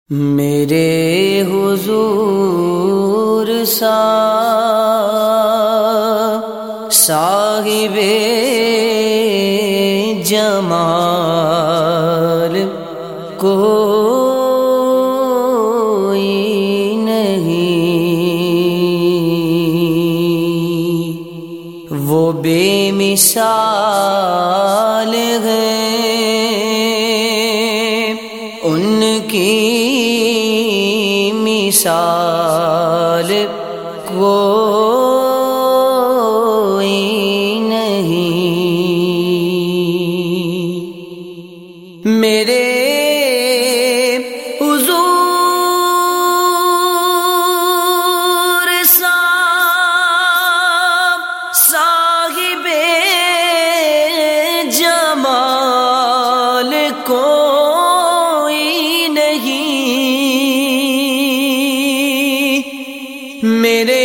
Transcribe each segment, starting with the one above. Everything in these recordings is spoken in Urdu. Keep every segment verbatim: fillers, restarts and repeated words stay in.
میرے حضور سا صاحب جمال کوئی نہیں، وہ بے مثال ہے، ان کی مثال کوئی نہیں۔ میرے حضور صاحب صاحب جمال کوئی نہیں، میرے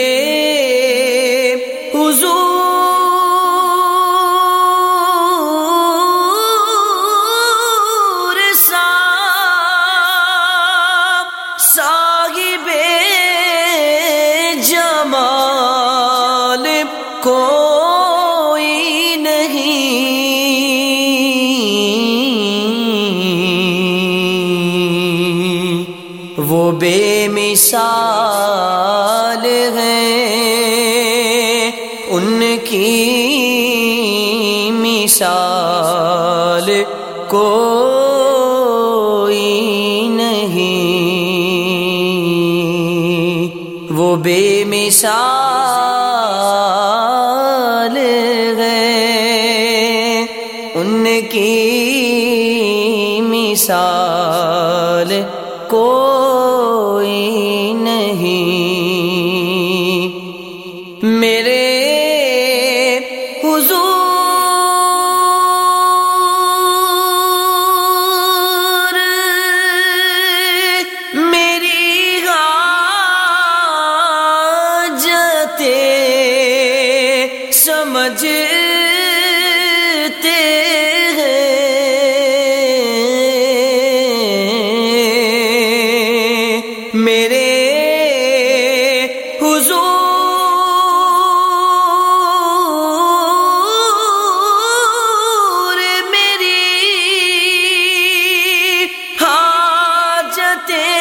حضور صاحب صاحب جمال کوئی نہیں، وہ بے مثال ہیں، ان کی مثال کوئی نہیں، وہ بے مثال ہیں، ان کی مثال کوئی نہیں۔ میرے حضور میری حاجتیں سمجھتے ہیں، میرے حضور میری حاجتیں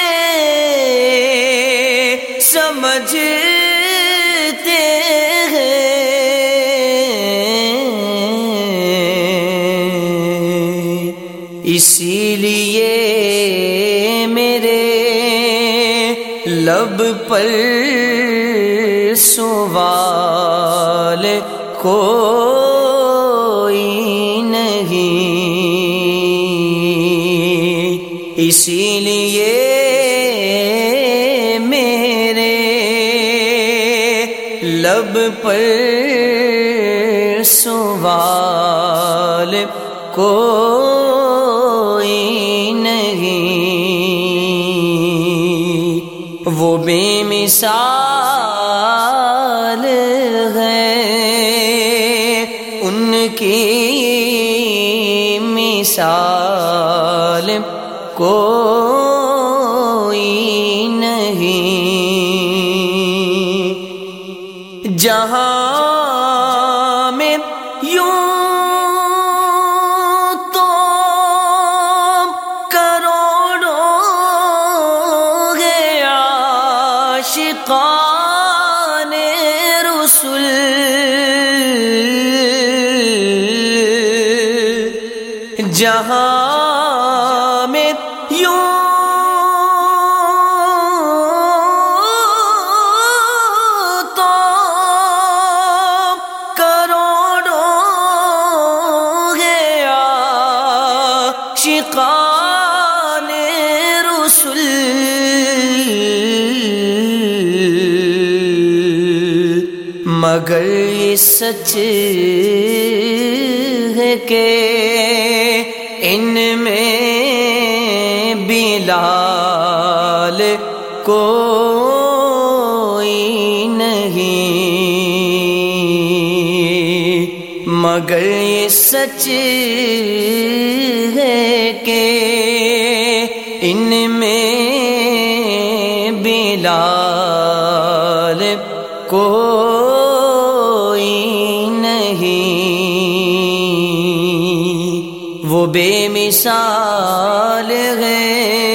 سمجھتے ہیں، اسی لیے میرے لب پر سوال کوئی نہیں، اسی لیے میرے لب پر سوال کوئی نہیں، وہ بے مثال ہے، ان کی مثال کوئی نہیں۔ جہاں میں یوں تو کروڑوں ہے عاشقان رسول، جہاں میں یوں تو کروڑوں ہے عاشقان رسول، مگر یہ سچ ہے کہ ان میں بلال کوئی نہیں، مگر یہ سچ ہے کہ ان ان میں بلال کوئی نہیں، وہ بے مثال ہے،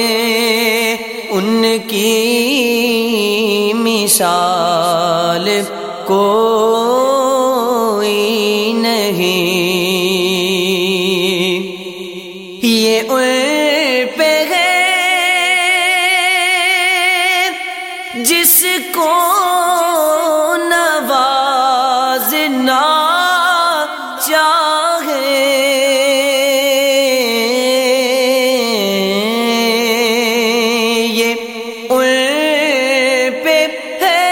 ان کی مثال کوئی نہیں۔ یہ ان پہ ہے جس کو نوازنا چاہے، یہ ان پہ ہے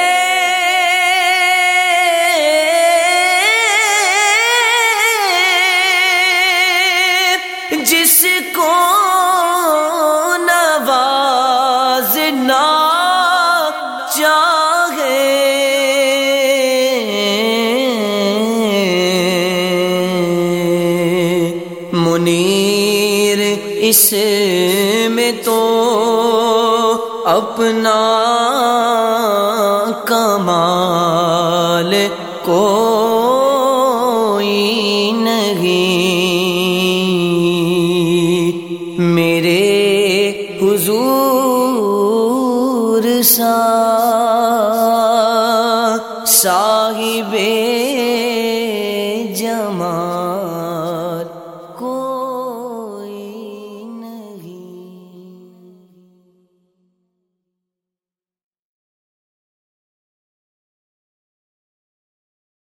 جس کو نوازنا چاہے، منیر اس میں تو اپنا کمال کوئی نہیں، میرے حضور سا صاحب جمال